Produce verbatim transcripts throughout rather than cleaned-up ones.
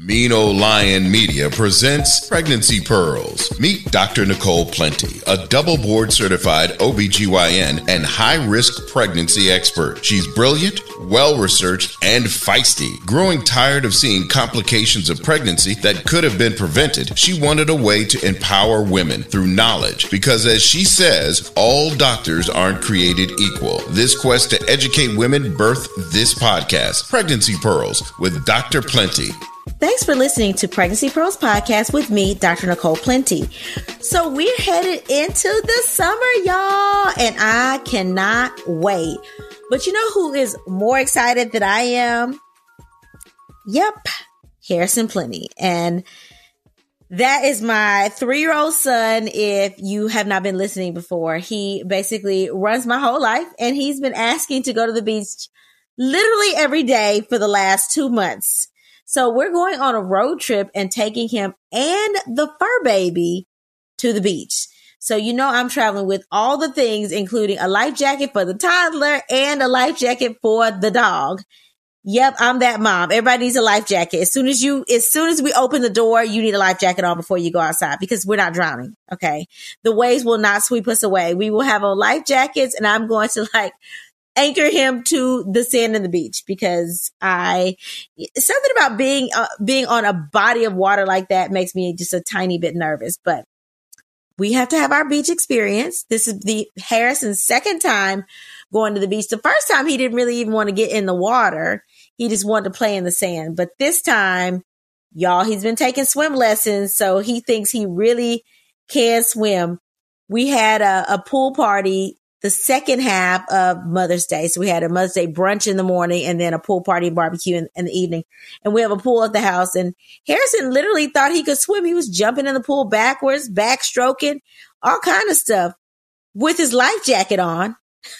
Mean Old Lion Media presents Pregnancy Pearls. Meet Doctor Nicole Plenty, a double board certified O B G Y N and high-risk pregnancy expert. She's brilliant, well-researched, and feisty. Growing tired of seeing complications of pregnancy that could have been prevented, she wanted a way to empower women through knowledge because, as she says, all doctors aren't created equal. This quest to educate women birthed this podcast, Pregnancy Pearls, with Doctor Plenty. Thanks for listening to Pregnancy Pearls Podcast with me, Doctor Nicole Plenty. So we're headed into the summer, y'all, and I cannot wait. But you know who is more excited than I am? Yep, Harrison Plenty. And that is my three-year-old son. If you have not been listening before, he basically runs my whole life, and he's been asking to go to the beach literally every day for the last two months. So we're going on a road trip and taking him and the fur baby to the beach. So, you know, I'm traveling with all the things, including a life jacket for the toddler and a life jacket for the dog. Yep, I'm that mom. Everybody needs a life jacket. As soon as you, as soon as we open the door, you need a life jacket on before you go outside because we're not drowning. Okay. The waves will not sweep us away. We will have on life jackets, and I'm going to like anchor him to the sand and the beach because I, something about being, uh, being on a body of water like that makes me just a tiny bit nervous, but we have to have our beach experience. This is the Harrison's second time going to the beach. The first time he didn't really even want to get in the water. He just wanted to play in the sand. But this time, y'all, he's been taking swim lessons. So he thinks he really can swim. We had a, a pool party the second half of Mother's Day. So we had a Mother's Day brunch in the morning and then a pool party and barbecue in, in the evening. And we have a pool at the house. And Harrison literally thought he could swim. He was jumping in the pool backwards, backstroking, all kind of stuff with his life jacket on.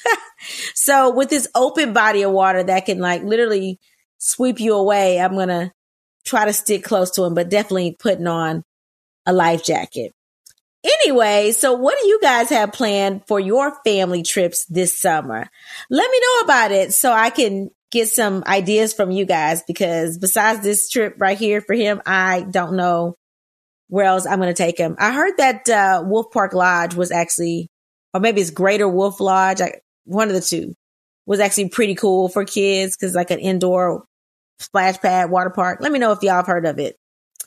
So with this open body of water that can like literally sweep you away, I'm going to try to stick close to him, but definitely putting on a life jacket. Anyway, so what do you guys have planned for your family trips this summer? Let me know about it so I can get some ideas from you guys, because besides this trip right here for him, I don't know where else I'm going to take him. I heard that uh, Wolf Park Lodge was actually, or maybe it's Greater Wolf Lodge, I, one of the two, was actually pretty cool for kids because like an indoor splash pad water park. Let me know if y'all have heard of it.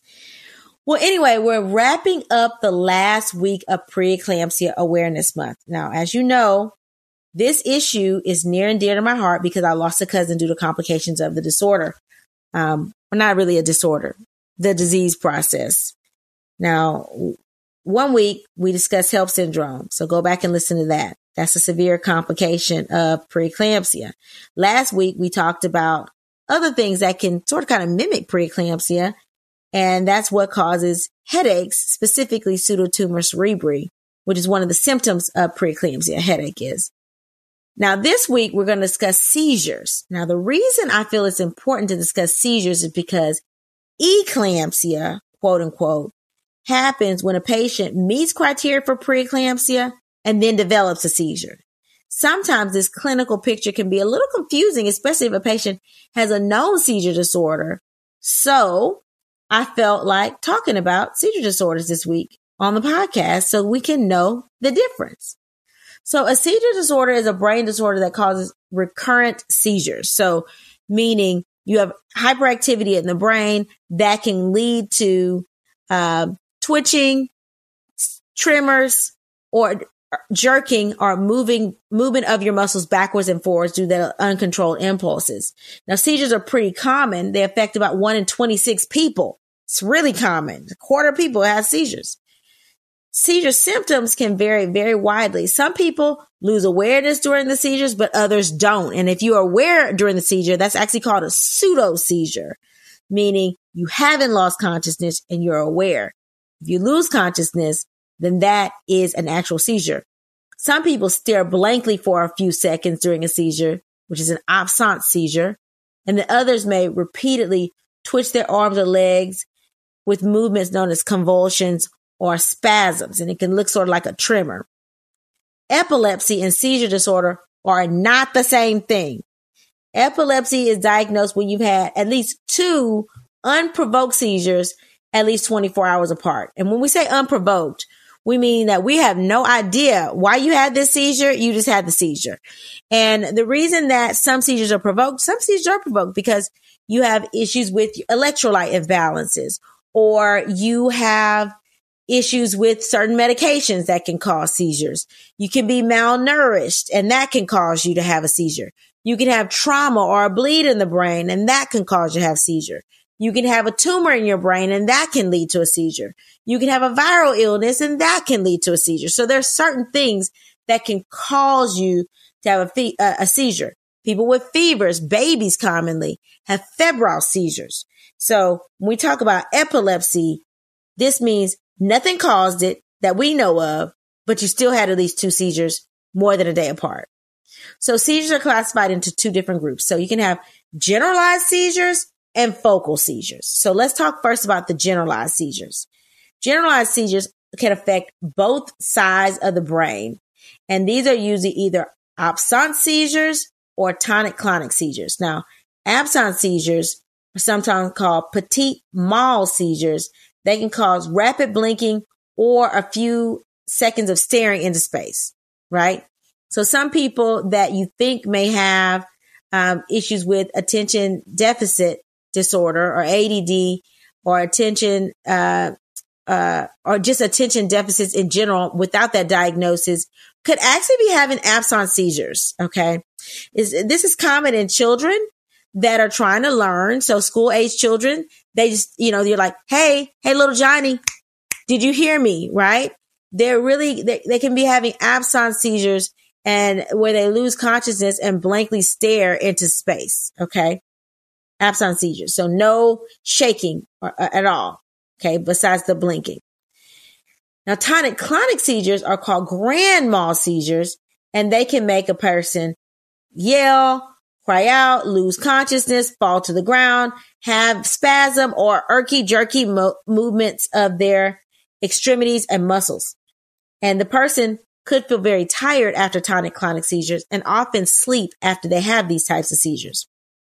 Well, anyway, we're wrapping up the last week of Preeclampsia Awareness Month. Now, as you know, this issue is near and dear to my heart because I lost a cousin due to complications of the disorder. Um, well, not really a disorder, the disease process. Now, one week we discussed HELLP syndrome. So go back and listen to that. That's a severe complication of preeclampsia. Last week we talked about other things that can sort of kind of mimic preeclampsia. And that's what causes headaches, specifically pseudotumor cerebri, which is one of the symptoms of preeclampsia. Headache is. Now, this week, we're going to discuss seizures. Now, the reason I feel it's important to discuss seizures is because eclampsia, quote unquote, happens when a patient meets criteria for preeclampsia and then develops a seizure. Sometimes this clinical picture can be a little confusing, especially if a patient has a known seizure disorder. So I felt like talking about seizure disorders this week on the podcast so we can know the difference. So a seizure disorder is a brain disorder that causes recurrent seizures. So meaning you have hyperactivity in the brain that can lead to uh, twitching, tremors, or jerking or moving movement of your muscles backwards and forwards due to uncontrolled impulses. Now, seizures are pretty common. They affect about one in twenty-six people. It's really common. A quarter of people have seizures. Seizure symptoms can vary very widely. Some people lose awareness during the seizures, but others don't. And if you are aware during the seizure, that's actually called a pseudo seizure, meaning you haven't lost consciousness and you're aware. If you lose consciousness, then that is an actual seizure. Some people stare blankly for a few seconds during a seizure, which is an absence seizure, and the others may repeatedly twitch their arms or legs with movements known as convulsions or spasms, and it can look sort of like a tremor. Epilepsy and seizure disorder are not the same thing. Epilepsy is diagnosed when you've had at least two unprovoked seizures at least twenty-four hours apart. And when we say unprovoked, we mean that we have no idea why you had this seizure. You just had the seizure. And the reason that some seizures are provoked, some seizures are provoked because you have issues with electrolyte imbalances, or you have issues with certain medications that can cause seizures. You can be malnourished, and that can cause you to have a seizure. You can have trauma or a bleed in the brain, and that can cause you to have a seizure. You can have a tumor in your brain, and that can lead to a seizure. You can have a viral illness, and that can lead to a seizure. So there's certain things that can cause you to have a, fe- uh, a seizure. People with fevers, babies commonly have febrile seizures. So when we talk about epilepsy, this means nothing caused it that we know of, but you still had at least two seizures more than a day apart. So seizures are classified into two different groups. So you can have generalized seizures and focal seizures. So let's talk first about the generalized seizures. Generalized seizures can affect both sides of the brain. And these are usually either absence seizures or tonic-clonic seizures. Now, absence seizures are sometimes called petit mal seizures. They can cause rapid blinking or a few seconds of staring into space, right? So some people that you think may have um, issues with attention deficit disorder or A D D or attention, uh, uh, or just attention deficits in general without that diagnosis could actually be having absence seizures. Okay. Is this is common in children that are trying to learn. So school age children, they just, you know, you're like, Hey, Hey, little Johnny, did you hear me? Right. They're really, they, they can be having absence seizures and where they lose consciousness and blankly stare into space. Okay. Absence seizures. So no shaking or, uh, at all. Okay. Besides the blinking. Now, tonic-clonic seizures are called grand mal seizures, and they can make a person yell, cry out, lose consciousness, fall to the ground, have spasm or irky jerky mo- movements of their extremities and muscles. And the person could feel very tired after tonic-clonic seizures and often sleep after they have these types of seizures.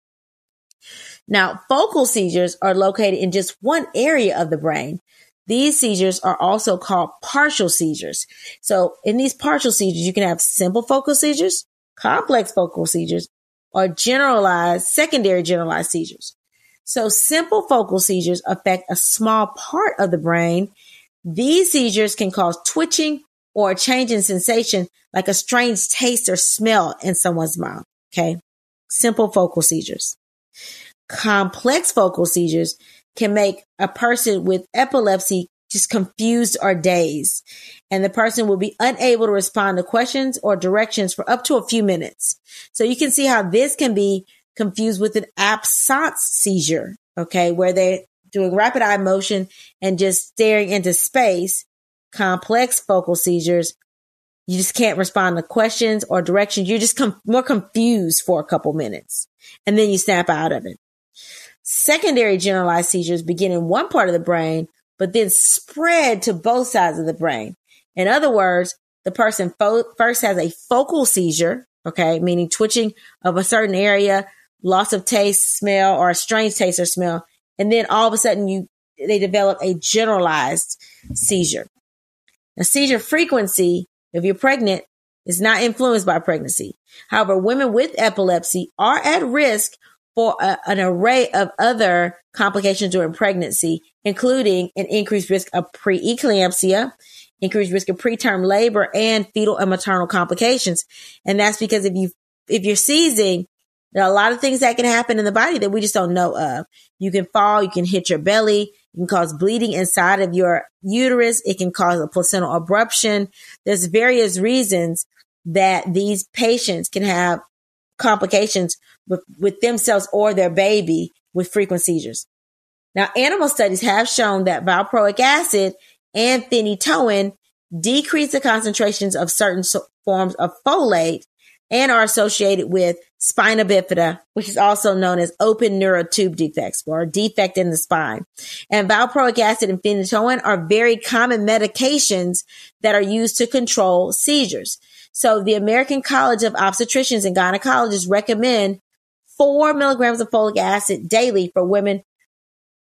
Now, focal seizures are located in just one area of the brain. These seizures are also called partial seizures. So in these partial seizures, you can have simple focal seizures, complex focal seizures, or generalized, secondary generalized seizures. So simple focal seizures affect a small part of the brain. These seizures can cause twitching or a change in sensation, like a strange taste or smell in someone's mouth. Okay. Simple focal seizures. Complex focal seizures can make a person with epilepsy just confused or dazed, and the person will be unable to respond to questions or directions for up to a few minutes. So you can see how this can be confused with an absence seizure, okay, where they're doing rapid eye motion and just staring into space. Complex focal seizures, you just can't respond to questions or directions. You're just com- more confused for a couple minutes, and then you snap out of it. Secondary generalized seizures begin in one part of the brain, but then spread to both sides of the brain. In other words, the person fo- first has a focal seizure, okay, meaning twitching of a certain area, loss of taste, smell, or a strange taste or smell. And then all of a sudden you, they develop a generalized seizure. Now, seizure frequency, if you're pregnant, is not influenced by pregnancy. However, women with epilepsy are at risk for a, an array of other complications during pregnancy, including an increased risk of preeclampsia, increased risk of preterm labor, and fetal and maternal complications. And that's because if you if you're seizing, there are a lot of things that can happen in the body that we just don't know of. You can fall, you can hit your belly, it can cause bleeding inside of your uterus, it can cause a placental abruption. There's various reasons that these patients can have complications with, with themselves or their baby with frequent seizures. Now, animal studies have shown that valproic acid and phenytoin decrease the concentrations of certain so- forms of folate and are associated with spina bifida, which is also known as open neurotube defects or a defect in the spine. And valproic acid and phenytoin are very common medications that are used to control seizures. So the American College of Obstetricians and Gynecologists recommend four milligrams of folic acid daily for women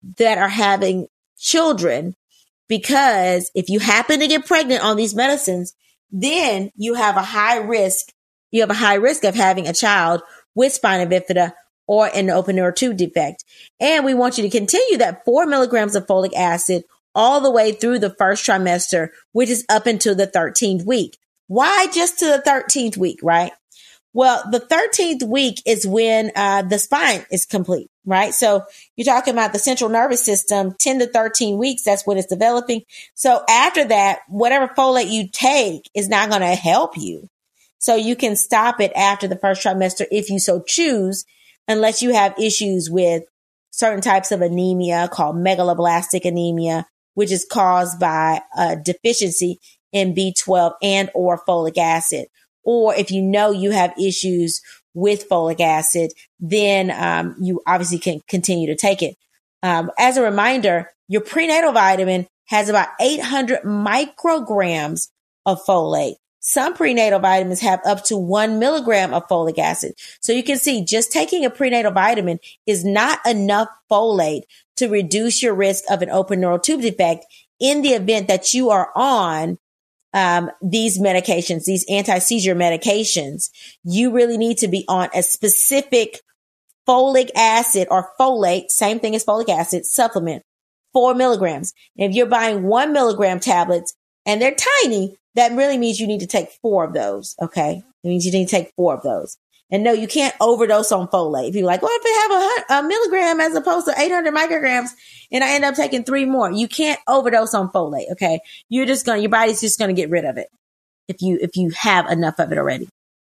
that are having children, because if you happen to get pregnant on these medicines, then you have a high risk. You have a high risk of having a child with spina bifida or an open neural tube defect. And we want you to continue that four milligrams of folic acid all the way through the first trimester, which is up until the thirteenth week. Why just to the thirteenth week, right? Well, the thirteenth week is when uh, the spine is complete, right? So you're talking about the central nervous system, ten to thirteen weeks. That's when it's developing. So after that, whatever folate you take is not going to help you. So you can stop it after the first trimester if you so choose, unless you have issues with certain types of anemia called megaloblastic anemia, which is caused by a deficiency in B twelve and or folic acid. Or if you know you have issues with folic acid, then um, you obviously can continue to take it. Um, as a reminder, your prenatal vitamin has about eight hundred micrograms of folate. Some prenatal vitamins have up to one milligram of folic acid. So you can see just taking a prenatal vitamin is not enough folate to reduce your risk of an open neural tube defect in the event that you are on um, these medications, these anti-seizure medications. You really need to be on a specific folic acid or folate, same thing as folic acid supplement, four milligrams. And if you're buying one milligram tablets and they're tiny, that really means you need to take four of those. Okay. It means you need to take four of those. And no, you can't overdose on folate. If you're like, well, if I have a, a milligram as opposed to eight hundred micrograms and I end up taking three more, you can't overdose on folate. Okay. You're just going to, your body's just going to get rid of it if you, if you have enough of it already.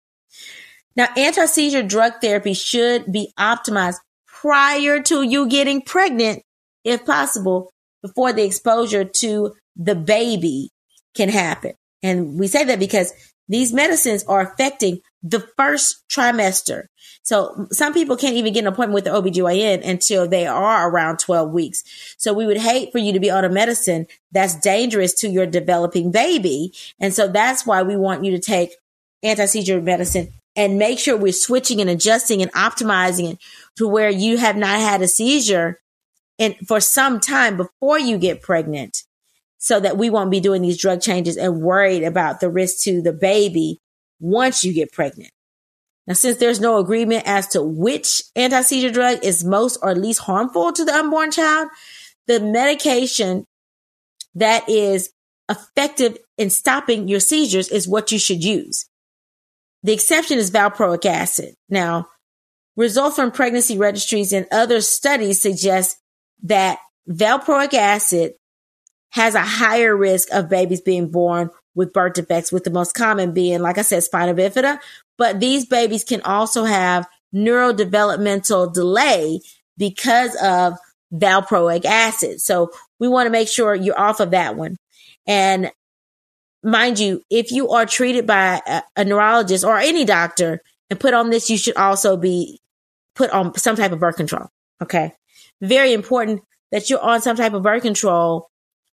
Now, anti-seizure drug therapy should be optimized prior to you getting pregnant, if possible, before the exposure to the baby can happen. And we say that because these medicines are affecting the first trimester. So some people can't even get an appointment with the O B G Y N until they are around twelve weeks. So we would hate for you to be on a medicine that's dangerous to your developing baby. And so that's why we want you to take anti-seizure medicine and make sure we're switching and adjusting and optimizing it to where you have not had a seizure and for some time before you get pregnant, so that we won't be doing these drug changes and worried about the risk to the baby once you get pregnant. Now, since there's no agreement as to which anti-seizure drug is most or least harmful to the unborn child, the medication that is effective in stopping your seizures is what you should use. The exception is valproic acid. Now, results from pregnancy registries and other studies suggest that valproic acid has a higher risk of babies being born with birth defects, with the most common being, like I said, spina bifida. But these babies can also have neurodevelopmental delay because of valproic acid. So we want to make sure you're off of that one. And mind you, if you are treated by a, a neurologist or any doctor and put on this, you should also be put on some type of birth control. Okay. Very important that you're on some type of birth control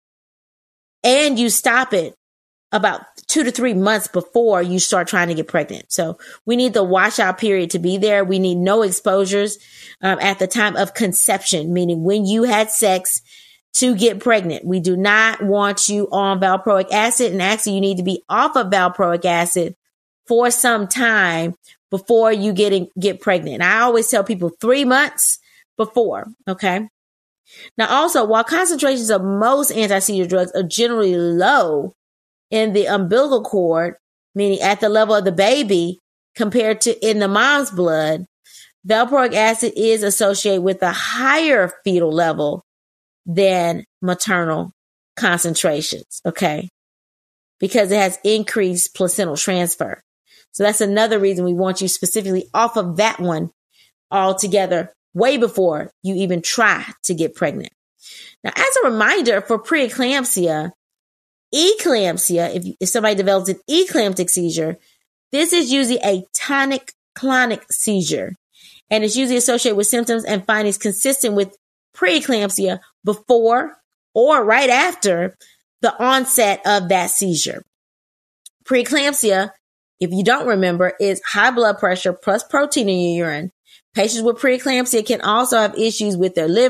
and you stop it about two to three months before you start trying to get pregnant. So we need the washout period to be there. We need no exposures um, at the time of conception, meaning when you had sex to get pregnant. We do not want you on valproic acid, and actually you need to be off of valproic acid for some time before you getting get pregnant. And I always tell people three months before. Okay. Now, also, while concentrations of most anti-seizure drugs are generally low in the umbilical cord, meaning at the level of the baby compared to in the mom's blood, valproic acid is associated with a higher fetal level than maternal concentrations, okay? Because it has increased placental transfer. So that's another reason we want you specifically off of that one altogether, way before you even try to get pregnant. Now, as a reminder for preeclampsia, eclampsia, if, if somebody develops an eclamptic seizure, this is usually a tonic-clonic seizure, and it's usually associated with symptoms and findings consistent with preeclampsia before or right after the onset of that seizure. Preeclampsia, if you don't remember, is high blood pressure plus protein in your urine. Patients with preeclampsia can also have issues with their liver,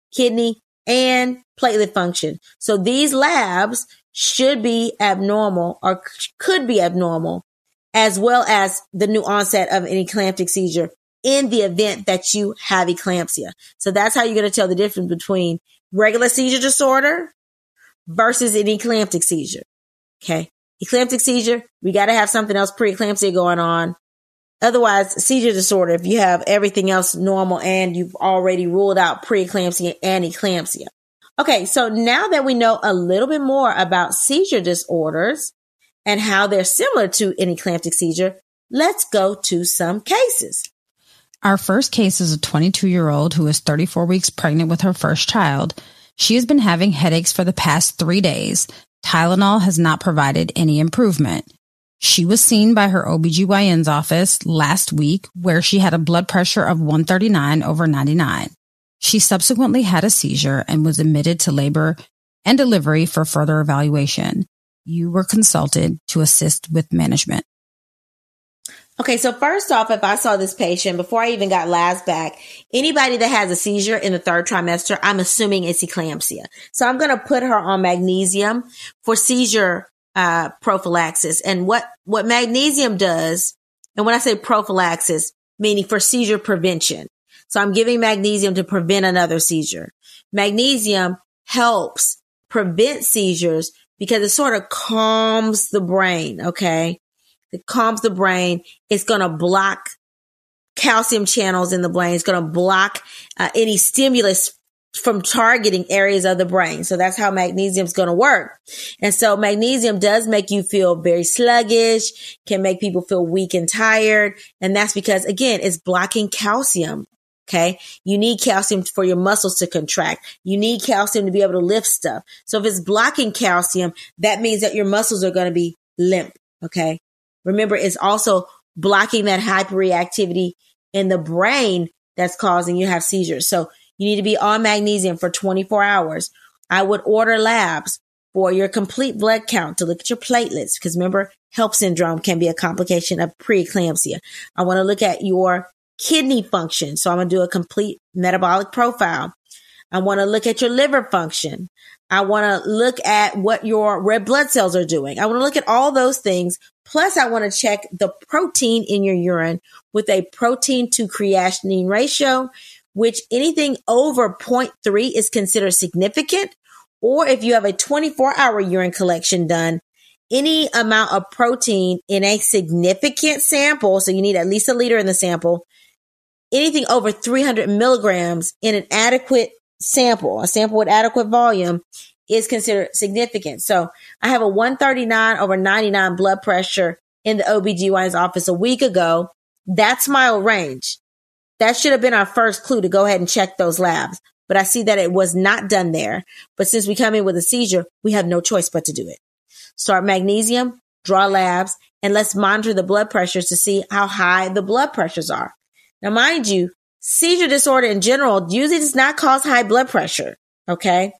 kidney, and platelet function. So these labs should be abnormal or could be abnormal, as well as the new onset of an eclamptic seizure in the event that you have eclampsia. So that's how you're going to tell the difference between regular seizure disorder versus an eclamptic seizure. Okay. Eclamptic seizure, we got to have something else pre-eclampsia going on. Otherwise, seizure disorder, if you have everything else normal and you've already ruled out preeclampsia and eclampsia. Okay, so now that we know a little bit more about seizure disorders and how they're similar to an eclamptic seizure, let's go to some cases. Our first case is a twenty-two-year-old who is thirty-four weeks pregnant with her first child. She has been having headaches for the past three days. Tylenol has not provided any improvement. She was seen by her O B G Y N's office last week, where she had a blood pressure of one thirty-nine over ninety-nine. She subsequently had a seizure and was admitted to labor and delivery for further evaluation. You were consulted to assist with management. Okay, so first off, if I saw this patient before I even got labs back, anybody that has a seizure in the third trimester, I'm assuming it's eclampsia. So I'm going to put her on magnesium for seizure uh prophylaxis. And what what magnesium does, and when I say prophylaxis, meaning for seizure prevention. So I'm giving magnesium to prevent another seizure. Magnesium helps prevent seizures because it sort of calms the brain, okay? It calms the brain. It's going to block calcium channels in the brain. It's going to block uh, any stimulus from targeting areas of the brain. So that's how magnesium is going to work. And so magnesium does make you feel very sluggish, can make people feel weak and tired. And that's because, again, it's blocking calcium. Okay. You need calcium for your muscles to contract. You need calcium to be able to lift stuff. So if it's blocking calcium, that means that your muscles are going to be limp. Okay. Remember, it's also blocking that hyperreactivity in the brain that's causing you to have seizures. So you need to be on magnesium for twenty-four hours. I would order labs for your complete blood count to look at your platelets, because remember, HELLP syndrome can be a complication of preeclampsia. I want to look at your kidney function. So I'm going to do a complete metabolic profile. I want to look at your liver function. I want to look at what your red blood cells are doing. I want to look at all those things. Plus, I want to check the protein in your urine with a protein to creatinine ratio, which anything over zero point three is considered significant. Or if you have a twenty-four hour urine collection done, any amount of protein in a significant sample, so you need at least a liter in the sample, anything over three hundred milligrams in an adequate sample, a sample with adequate volume, is considered significant. So I have a one thirty-nine over ninety-nine blood pressure in the O B G Y N's office a week ago. That's mild range. That should have been our first clue to go ahead and check those labs. But I see that it was not done there. But since we come in with a seizure, we have no choice but to do it. Start magnesium, draw labs, and let's monitor the blood pressures to see how high the blood pressures are. Now, mind you, seizure disorder in general usually does not cause high blood pressure, okay?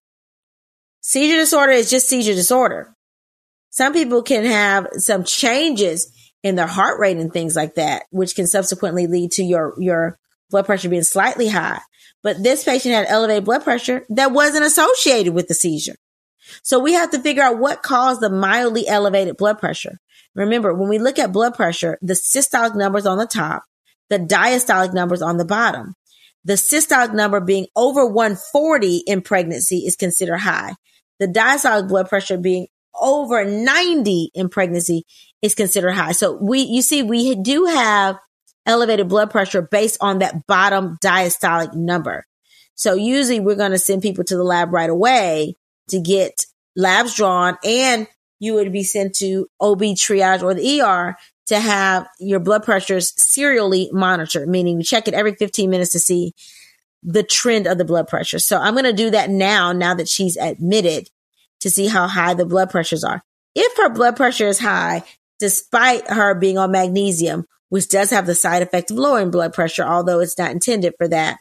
Seizure disorder is just seizure disorder. Some people can have some changes in their heart rate and things like that, which can subsequently lead to your, your blood pressure being slightly high. But this patient had elevated blood pressure that wasn't associated with the seizure. So we have to figure out what caused the mildly elevated blood pressure. Remember, when we look at blood pressure, the systolic number is on the top, the diastolic number is on the bottom. The systolic number being over one forty in pregnancy is considered high. The diastolic blood pressure being over ninety in pregnancy is considered high. So we, you see, we do have elevated blood pressure based on that bottom diastolic number. So usually we're going to send people to the lab right away to get labs drawn, and you would be sent to O B triage or the E R to have your blood pressures serially monitored, meaning we check it every fifteen minutes to see the trend of the blood pressure. So I'm going to do that now, now that she's admitted, to see how high the blood pressures are. If her blood pressure is high, despite her being on magnesium, which does have the side effect of lowering blood pressure, although it's not intended for that,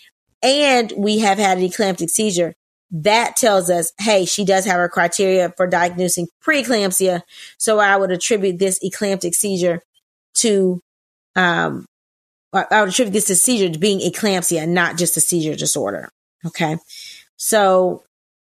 and we have had an eclamptic seizure, that tells us, hey, she does have her criteria for diagnosing preeclampsia. So I would attribute this eclamptic seizure to, um, I would attribute this to seizure to being eclampsia, not just a seizure disorder. Okay. So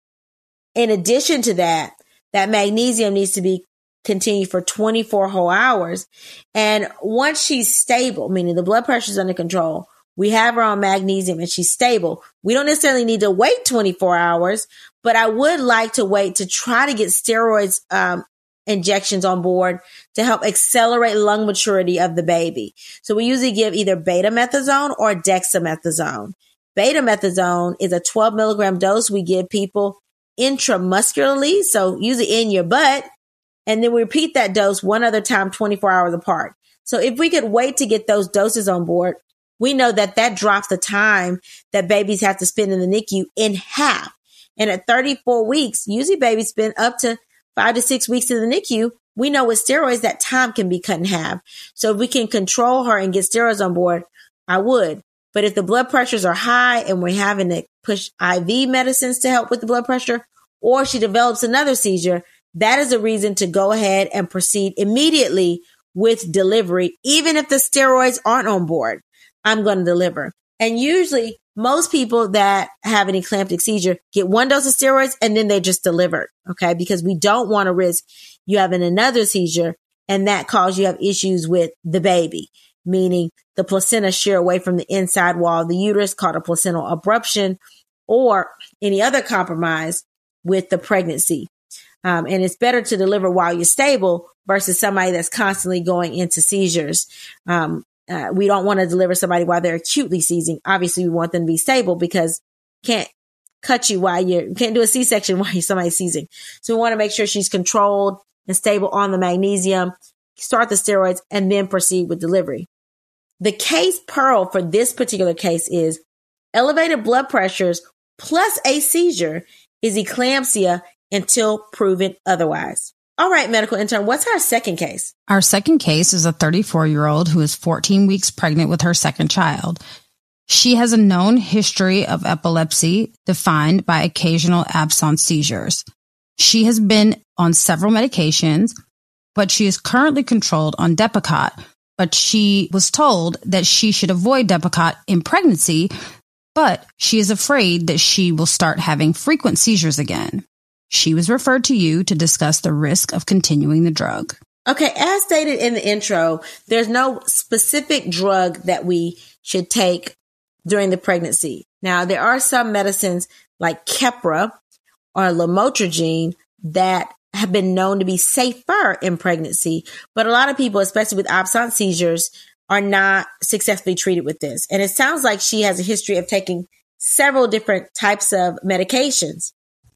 in addition to that, that magnesium needs to be continued for twenty-four whole hours. And once she's stable, meaning the blood pressure is under control, we have her on magnesium and she's stable. We don't necessarily need to wait twenty-four hours, but I would like to wait to try to get steroids, um, injections on board to help accelerate lung maturity of the baby. So we usually give either betamethasone or dexamethasone. Betamethasone is a twelve milligram dose we give people intramuscularly, so usually in your butt, and then we repeat that dose one other time twenty-four hours apart. So if we could wait to get those doses on board, we know that that drops the time that babies have to spend in the N I C U in half. And at thirty-four weeks, usually babies spend up to five to six weeks in the N I C U. We know with steroids that time can be cut in half. So if we can control her and get steroids on board, I would. But if the blood pressures are high and we're having to push I V medicines to help with the blood pressure, or she develops another seizure, that is a reason to go ahead and proceed immediately with delivery. Even if the steroids aren't on board, I'm going to deliver. And usually most people that have an eclamptic seizure get one dose of steroids and then they're just delivered. Okay. Because we don't want to risk you having another seizure and that cause you have issues with the baby, meaning the placenta shear away from the inside wall of the uterus called a placental abruption, or any other compromise with the pregnancy. Um, and it's better to deliver while you're stable versus somebody that's constantly going into seizures. Um, uh, we don't want to deliver somebody while they're acutely seizing. Obviously, we want them to be stable because can't cut you while you're, you can't do a C-section while you're somebody's seizing. So we want to make sure she's controlled and stable on the magnesium, start the steroids, and then proceed with delivery. The case Pearl for this particular case is elevated blood pressures plus a seizure is eclampsia until proven otherwise. All right, medical intern, what's our second case? Our second case is a thirty-four-year-old who is fourteen weeks pregnant with her second child. She has a known history of epilepsy defined by occasional absence seizures. She has been on several medications, but she is currently controlled on Depakote. But she was told that she should avoid Depakote in pregnancy, but she is afraid that she will start having frequent seizures again. She was referred to you to discuss the risk of continuing the drug. Okay, as stated in the intro, there's no specific drug that we should take during the pregnancy. Now, there are some medicines like Keppra or lamotrigine that have been known to be safer in pregnancy, but a lot of people, especially with absence seizures, are not successfully treated with this. And it sounds like she has a history of taking several different types of medications.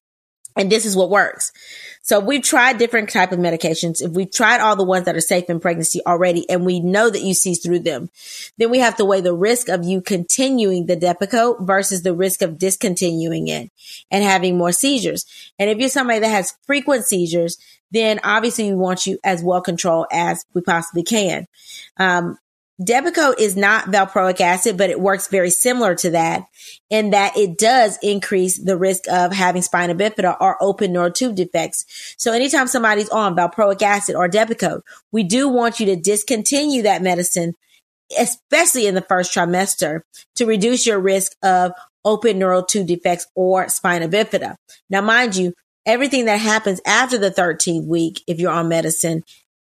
And this is what works. So we've tried different type of medications. If we've tried all the ones that are safe in pregnancy already, and we know that you seize through them, then we have to weigh the risk of you continuing the Depakote versus the risk of discontinuing it and having more seizures. And if you're somebody that has frequent seizures, then obviously we want you as well controlled as we possibly can. Um, Depakote is not valproic acid, but it works very similar to that in that it does increase the risk of having spina bifida or open neural tube defects. So anytime somebody's on valproic acid or Depakote, we do want you to discontinue that medicine, especially in the first trimester, to reduce your risk of open neural tube defects or spina bifida. Now, mind you, everything that happens after the thirteenth week, if you're on medicine,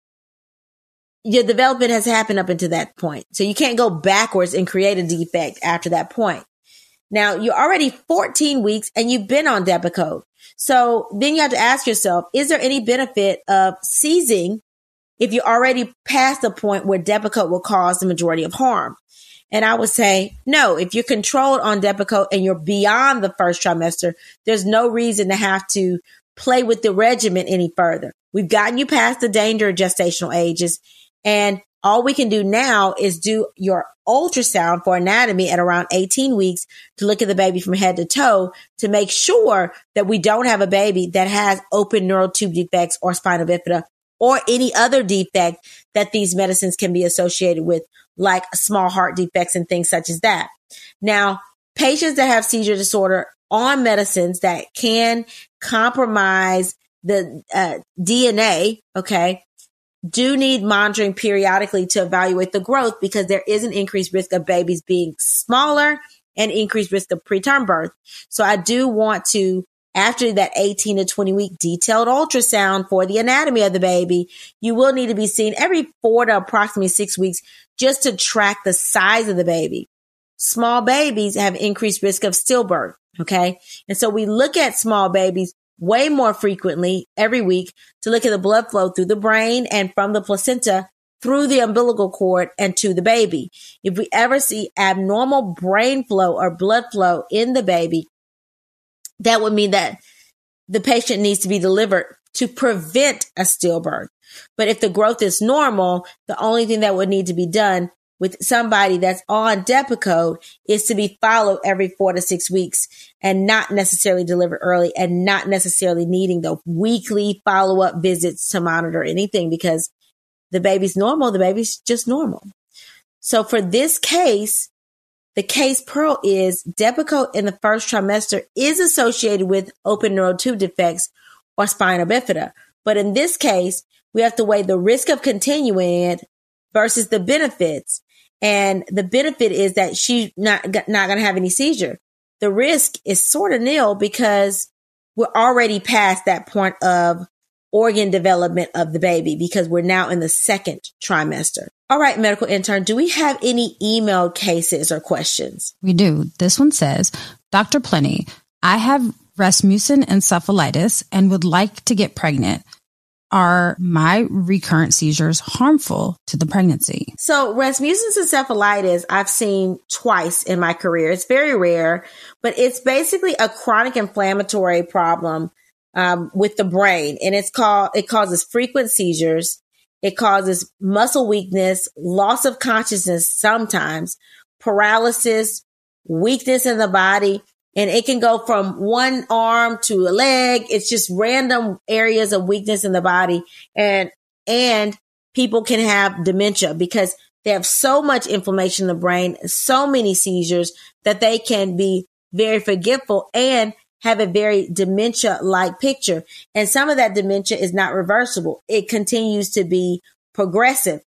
your development has happened up until that point. So you can't go backwards and create a defect after that point. Now, you're already fourteen weeks and you've been on Depakote. So then you have to ask yourself, is there any benefit of seizing if you're already past the point where Depakote will cause the majority of harm? And I would say, no, if you're controlled on Depakote and you're beyond the first trimester, there's no reason to have to play with the regimen any further. We've gotten you past the danger of gestational ages. And all we can do now is do your ultrasound for anatomy at around eighteen weeks to look at the baby from head to toe to make sure that we don't have a baby that has open neural tube defects or spina bifida or any other defect that these medicines can be associated with, like small heart defects and things such as that. Now, patients that have seizure disorder on medicines that can compromise the uh, D N A, okay, do need monitoring periodically to evaluate the growth because there is an increased risk of babies being smaller and increased risk of preterm birth. So I do want to, after that eighteen to twenty week detailed ultrasound for the anatomy of the baby, you will need to be seen every four to approximately six weeks just to track the size of the baby. Small babies have increased risk of stillbirth. Okay. And so we look at small babies way more frequently every week to look at the blood flow through the brain and from the placenta through the umbilical cord and to the baby. If we ever see abnormal brain flow or blood flow in the baby, that would mean that the patient needs to be delivered to prevent a stillbirth. But if the growth is normal, the only thing that would need to be done with somebody that's on Depakote is to be followed every four to six weeks and not necessarily delivered early and not necessarily needing the weekly follow-up visits to monitor anything, because the baby's normal. The baby's just normal. So for this case, the case pearl is Depakote in the first trimester is associated with open neural tube defects or spina bifida. But in this case, we have to weigh the risk of continuing it versus the benefits. And the benefit is that she's not, not going to have any seizure. The risk is sort of nil because we're already past that point of organ development of the baby because we're now in the second trimester. All right, medical intern, do we have any email cases or questions? We do. This one says, Doctor Plenty, I have Rasmussen encephalitis and would like to get pregnant. Are my recurrent seizures harmful to the pregnancy? So Rasmussen's encephalitis I've seen twice in my career. It's very rare, but it's basically a chronic inflammatory problem um, with the brain. And it's called, it causes frequent seizures. It causes muscle weakness, loss of consciousness sometimes, paralysis, weakness in the body. And it can go from one arm to a leg. It's just random areas of weakness in the body. And, and people can have dementia because they have so much inflammation in the brain, so many seizures that they can be very forgetful and have a very dementia-like picture. And some of that dementia is not reversible. It continues to be progressive.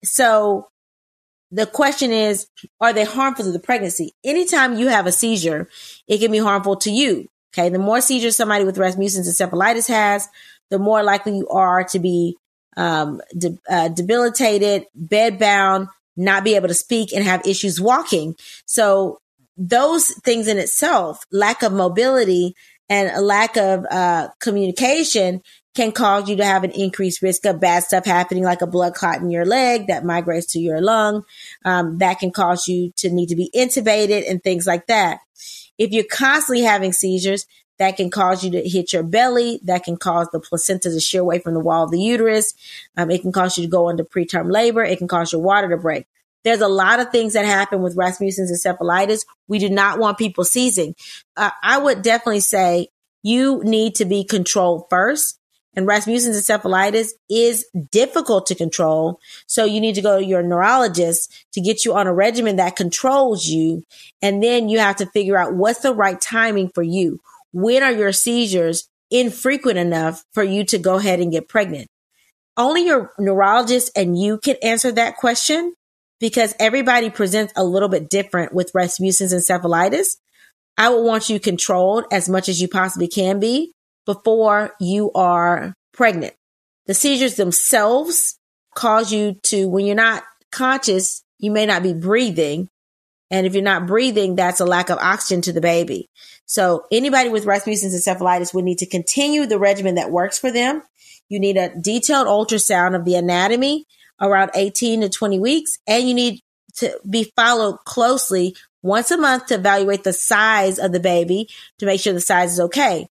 So the question is, are they harmful to the pregnancy? Anytime you have a seizure, it can be harmful to you. Okay. The more seizures somebody with Rasmussen's encephalitis has, the more likely you are to be um, de- uh, debilitated, bedbound, not be able to speak, and have issues walking. So those things in itself, lack of mobility and a lack of uh, communication, can cause you to have an increased risk of bad stuff happening, like a blood clot in your leg that migrates to your lung. Um, that can cause you to need to be intubated and things like that. If you're constantly having seizures, that can cause you to hit your belly. That can cause the placenta to shear away from the wall of the uterus. Um, it can cause you to go into preterm labor. It can cause your water to break. There's a lot of things that happen with Rasmussen's encephalitis. We do not want people seizing. Uh, I would definitely say you need to be controlled first. And Rasmussen's encephalitis is difficult to control. So you need to go to your neurologist to get you on a regimen that controls you. And then you have to figure out what's the right timing for you. When are your seizures infrequent enough for you to go ahead and get pregnant? Only your neurologist and you can answer that question, because everybody presents a little bit different with Rasmussen's encephalitis. I would want you controlled as much as you possibly can be before you are pregnant. The seizures themselves cause you to, when you're not conscious, you may not be breathing. And if you're not breathing, that's a lack of oxygen to the baby. So anybody with Rasmussen's encephalitis would need to continue the regimen that works for them. You need a detailed ultrasound of the anatomy around eighteen to twenty weeks. And you need to be followed closely once a month to evaluate the size of the baby to make sure the size is okay.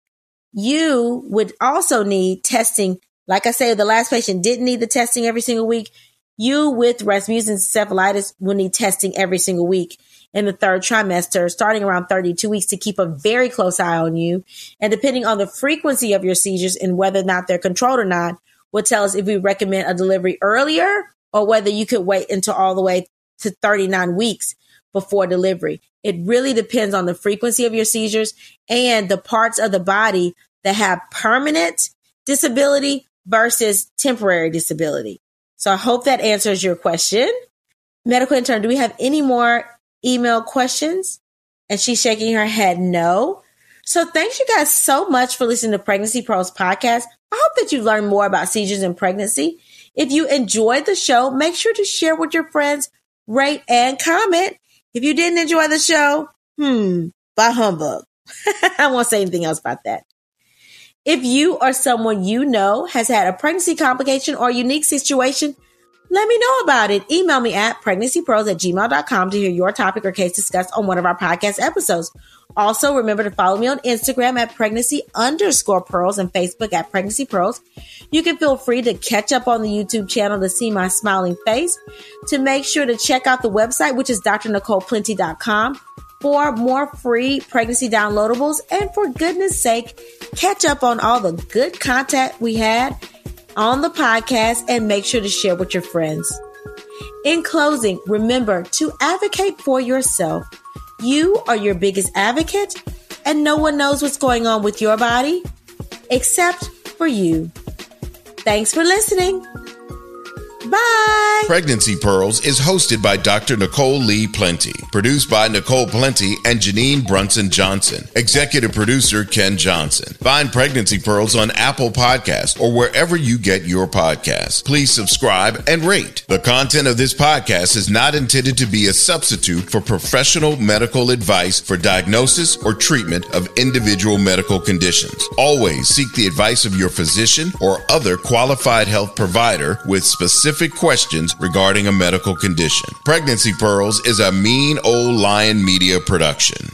You would also need testing. Like I said, the last patient didn't need the testing every single week. You with Rasmussen's encephalitis will need testing every single week in the third trimester, starting around thirty-two weeks, to keep a very close eye on you. And depending on the frequency of your seizures and whether or not they're controlled or not, will tell us if we recommend a delivery earlier or whether you could wait until all the way to thirty-nine weeks before delivery. It really depends on the frequency of your seizures and the parts of the body that have permanent disability versus temporary disability. So I hope that answers your question. Medical intern, do we have any more email questions? And she's shaking her head no. So thanks you guys so much for listening to Pregnancy Pearls podcast. I hope that you learned more about seizures in pregnancy. If you enjoyed the show, make sure to share with your friends, rate, and comment. If you didn't enjoy the show, hmm, bah humbug. I won't say anything else about that. If you or someone you know has had a pregnancy complication or unique situation, let me know about it. Email me at pregnancypearls at gmail dot com to hear your topic or case discussed on one of our podcast episodes. Also, remember to follow me on Instagram at pregnancy underscore pearls and Facebook at pregnancy pearls. You can feel free to catch up on the YouTube channel to see my smiling face. To make sure to check out the website, which is d r nicole plenty dot com, for more free pregnancy downloadables. And for goodness sake, catch up on all the good content we had on the podcast and make sure to share with your friends. In closing, remember to advocate for yourself. You are your biggest advocate, and no one knows what's going on with your body except for you. Thanks for listening. Bye. Pregnancy Pearls is hosted by Doctor Nicole Lee Plenty, produced by Nicole Plenty and Janine Brunson Johnson, executive producer Ken Johnson. Find Pregnancy Pearls on Apple Podcasts or wherever you get your podcasts. Please subscribe and rate. The content of this podcast is not intended to be a substitute for professional medical advice for diagnosis or treatment of individual medical conditions. Always seek the advice of your physician or other qualified health provider with specific questions regarding a medical condition. Pregnancy Pearls is a Mean Old Lion Media production.